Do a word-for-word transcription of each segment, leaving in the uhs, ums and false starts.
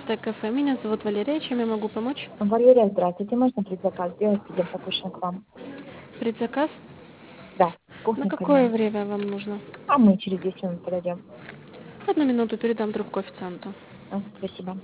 Ацтек-кафе. Меня зовут Валерия. Чем я могу помочь? Валерия, здравствуйте. Можно предзаказ сделать? Идем покушаем к вам. Предзаказ? Да, На вкусненько какое днем. время вам нужно? А мы через десять минут подойдем. Одну минуту, передам трубку официанту. А, спасибо.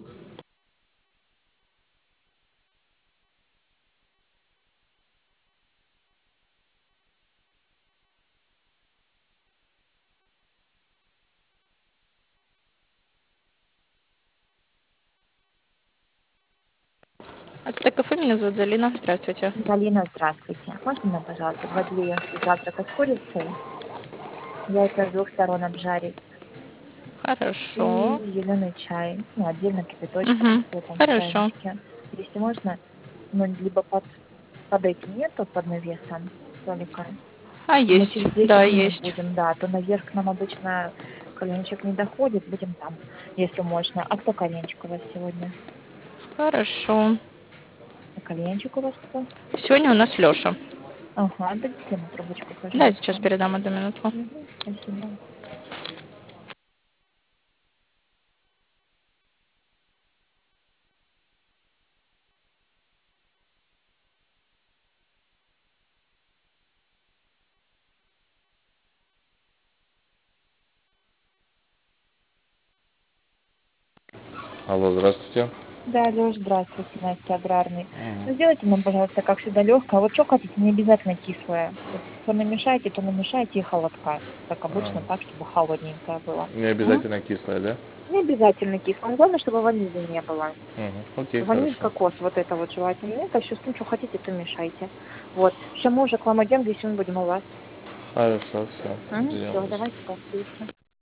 Ацтек-кафе. Меня зовут Залина. Здравствуйте. Галина, здравствуйте. Можно нам, пожалуйста, два-две завтрака с курицей, яйца с двух сторон обжарить и Хорошо. зеленый чай, ну, отдельно кипяточком Угу. в этом в Хорошо. чайничке. Если можно, ну, либо под, под этим нету, под навесом столика. А Мы есть. через Да, десять минут есть. будем, да, а то наверх к нам обычно коленчик не доходит, будем там, если можно. А кто коленчик у вас сегодня? Хорошо. А кальянчик у вас кто? Сегодня у нас Лёша. Ага, дадите ему трубочку, Да, сейчас пожалуйста. передам одну минутку. Угу, спасибо. Алло, здравствуйте. Да, Лёш, здравствуйте, Настя Аграрный. Мгм. Ну, сделайте нам, пожалуйста, как всегда, легкое. Вот что хотите, не обязательно кислое. Вот то намешайте, то намешайте и холодка. Как обычно, так, чтобы холодненькое было. Не М? обязательно кислое, да? Не обязательно кислое. Главное, чтобы ванили не было. Мгм. Окей, Ваниль, хорошо. кокос, вот это вот желательно. Нет, а еще с кем что хотите, то мешайте. Вот. Все, мы уже к вам идем, десять минут будем у вас. Хорошо, все. Ждем Все, вас. давайте до встречи.